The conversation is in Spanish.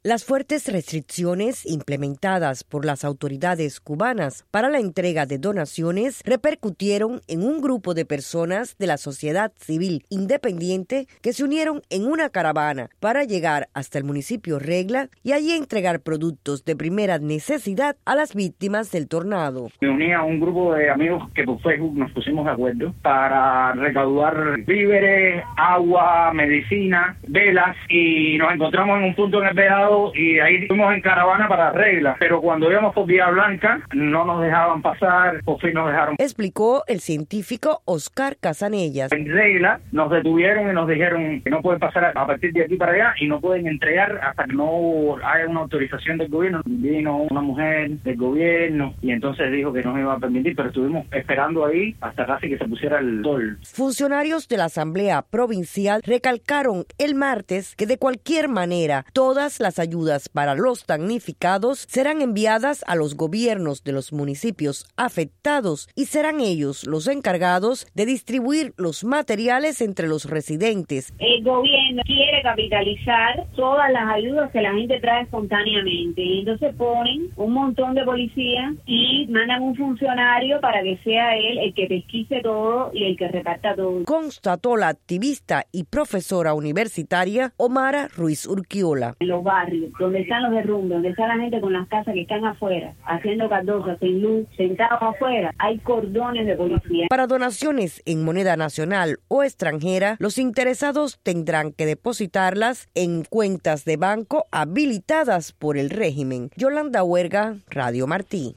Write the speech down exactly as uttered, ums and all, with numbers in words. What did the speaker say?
Las fuertes restricciones implementadas por las autoridades cubanas para la entrega de donaciones repercutieron en un grupo de personas de la sociedad civil independiente que se unieron en una caravana para llegar hasta el municipio Regla y allí entregar productos de primera necesidad a las víctimas del tornado. Me uní a un grupo de amigos que por Facebook nos pusimos de acuerdo para recaudar víveres, agua, medicina, velas, y nos encontramos en un punto en el Vedado y ahí fuimos en caravana para Regla, pero cuando íbamos por Vía Blanca no nos dejaban pasar, por fin nos dejaron. Explicó el científico Oscar Casanellas. En Regla nos detuvieron y nos dijeron que no pueden pasar a partir de aquí para allá y no pueden entregar hasta que no haya una autorización del gobierno. Vino una mujer del gobierno y entonces dijo que no nos iba a permitir, pero estuvimos esperando ahí hasta casi que se pusiera el sol. Funcionarios de la Asamblea Provincial recalcaron el martes que de cualquier manera todas las ayudas para los damnificados serán enviadas a los gobiernos de los municipios afectados y serán ellos los encargados de distribuir los materiales entre los residentes. El gobierno quiere capitalizar todas las ayudas que la gente trae espontáneamente y entonces ponen un montón de policías y mandan un funcionario para que sea él el que pesquise todo y el que reparta todo. Constató la activista y profesora universitaria Omara Ruiz Urquiola. En los barrios donde están los derrumbes, donde está la gente con las casas que están afuera, haciendo caldosas, sin luz, sentados afuera, hay cordones de policía. Para donaciones en moneda nacional o extranjera, los interesados tendrán que depositarlas en cuentas de banco habilitadas por el régimen. Yolanda Huerga, Radio Martí.